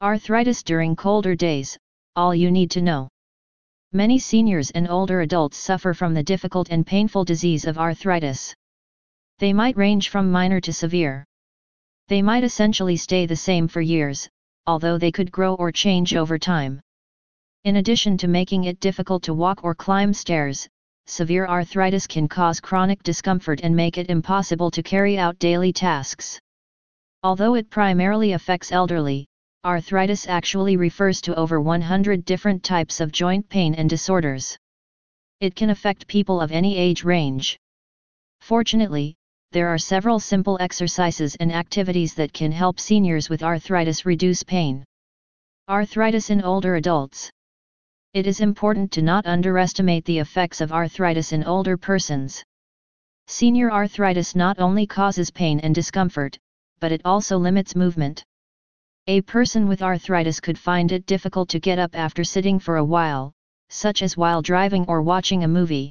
Arthritis during colder days, all you need to know. Many seniors and older adults suffer from the difficult and painful disease of arthritis. They might range from minor to severe. They might essentially stay the same for years, although they could grow or change over time. In addition to making it difficult to walk or climb stairs, severe arthritis can cause chronic discomfort and make it impossible to carry out daily tasks. Although it primarily affects elderly, arthritis actually refers to over 100 different types of joint pain and disorders. It can affect people of any age range. Fortunately, there are several simple exercises and activities that can help seniors with arthritis reduce pain. Arthritis in older adults. It is important to not underestimate the effects of arthritis in older persons. Senior arthritis not only causes pain and discomfort, but it also limits movement. A person with arthritis could find it difficult to get up after sitting for a while, such as while driving or watching a movie.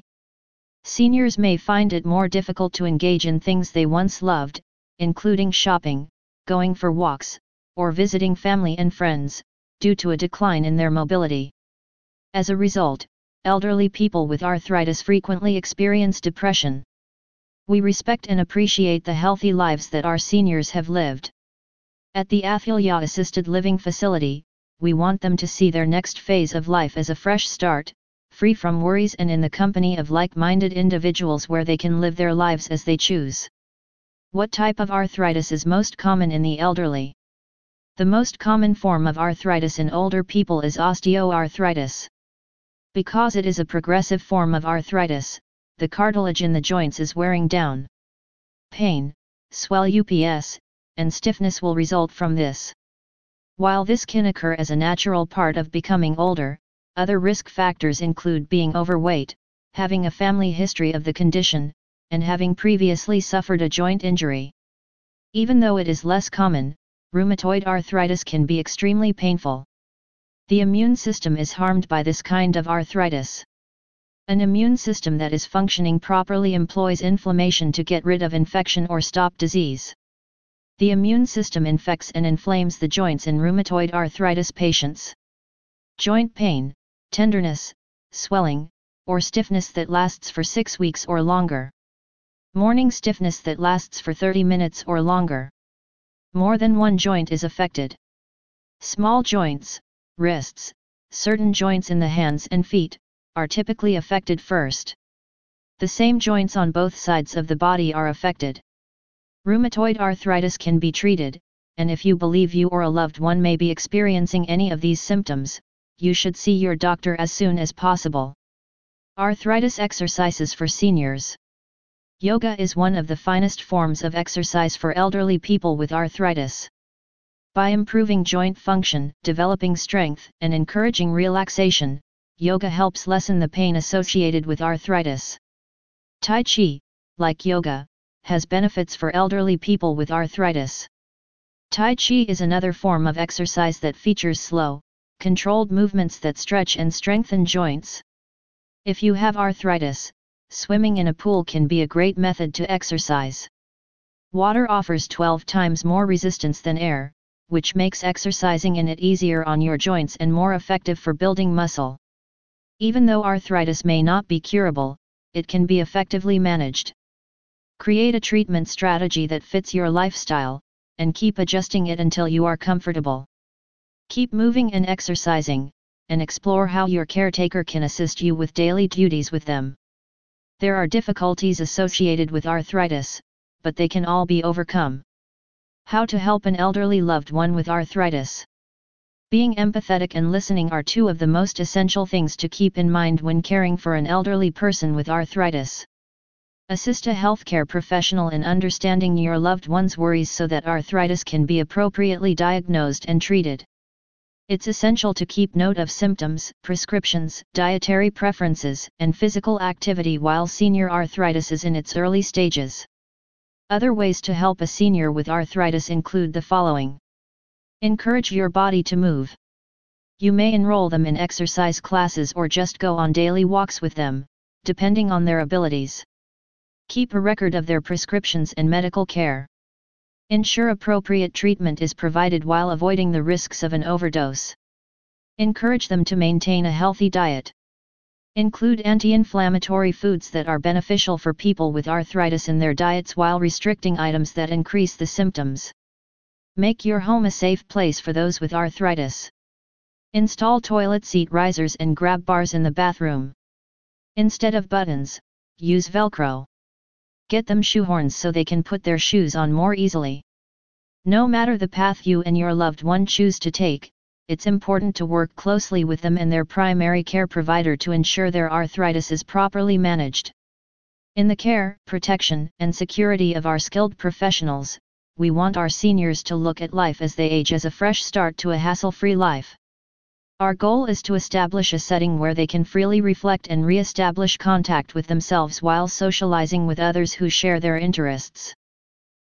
Seniors may find it more difficult to engage in things they once loved, including shopping, going for walks, or visiting family and friends, due to a decline in their mobility. As a result, elderly people with arthritis frequently experience depression. We respect and appreciate the healthy lives that our seniors have lived. At the Athilya Assisted Living Facility, we want them to see their next phase of life as a fresh start, free from worries and in the company of like-minded individuals where they can live their lives as they choose. What type of arthritis is most common in the elderly? The most common form of arthritis in older people is osteoarthritis. Because it is a progressive form of arthritis, the cartilage in the joints is wearing down. Pain, swelling, and stiffness will result from this. While this can occur as a natural part of becoming older, other risk factors include being overweight, having a family history of the condition, and having previously suffered a joint injury. Even though it is less common, rheumatoid arthritis can be extremely painful. The immune system is harmed by this kind of arthritis. An immune system that is functioning properly employs inflammation to get rid of infection or stop disease. The immune system infects and inflames the joints in rheumatoid arthritis patients. Joint pain, tenderness, swelling, or stiffness that lasts for 6 weeks or longer. Morning stiffness that lasts for 30 minutes or longer. More than one joint is affected. Small joints, wrists, certain joints in the hands and feet, are typically affected first. The same joints on both sides of the body are affected. Rheumatoid arthritis can be treated, and if you believe you or a loved one may be experiencing any of these symptoms, you should see your doctor as soon as possible. Arthritis exercises for seniors. Yoga is one of the finest forms of exercise for elderly people with arthritis. By improving joint function, developing strength, and encouraging relaxation, yoga helps lessen the pain associated with arthritis. Tai Chi, like yoga, has benefits for elderly people with arthritis. Tai Chi is another form of exercise that features slow, controlled movements that stretch and strengthen joints. If you have arthritis, swimming in a pool can be a great method to exercise. Water offers 12 times more resistance than air, which makes exercising in it easier on your joints and more effective for building muscle. Even though arthritis may not be curable, it can be effectively managed. Create a treatment strategy that fits your lifestyle, and keep adjusting it until you are comfortable. Keep moving and exercising, and explore how your caretaker can assist you with daily duties with them. There are difficulties associated with arthritis, but they can all be overcome. How to help an elderly loved one with arthritis. Being empathetic and listening are two of the most essential things to keep in mind when caring for an elderly person with arthritis. Assist a healthcare professional in understanding your loved one's worries so that arthritis can be appropriately diagnosed and treated. It's essential to keep note of symptoms, prescriptions, dietary preferences, and physical activity while senior arthritis is in its early stages. Other ways to help a senior with arthritis include the following. Encourage your body to move. You may enroll them in exercise classes or just go on daily walks with them, depending on their abilities. Keep a record of their prescriptions and medical care. Ensure appropriate treatment is provided while avoiding the risks of an overdose. Encourage them to maintain a healthy diet. Include anti-inflammatory foods that are beneficial for people with arthritis in their diets while restricting items that increase the symptoms. Make your home a safe place for those with arthritis. Install toilet seat risers and grab bars in the bathroom. Instead of buttons, use Velcro. Get them shoehorns so they can put their shoes on more easily. No matter the path you and your loved one choose to take, it's important to work closely with them and their primary care provider to ensure their arthritis is properly managed. In the care, protection, and security of our skilled professionals, we want our seniors to look at life as they age as a fresh start to a hassle-free life. Our goal is to establish a setting where they can freely reflect and re-establish contact with themselves while socializing with others who share their interests.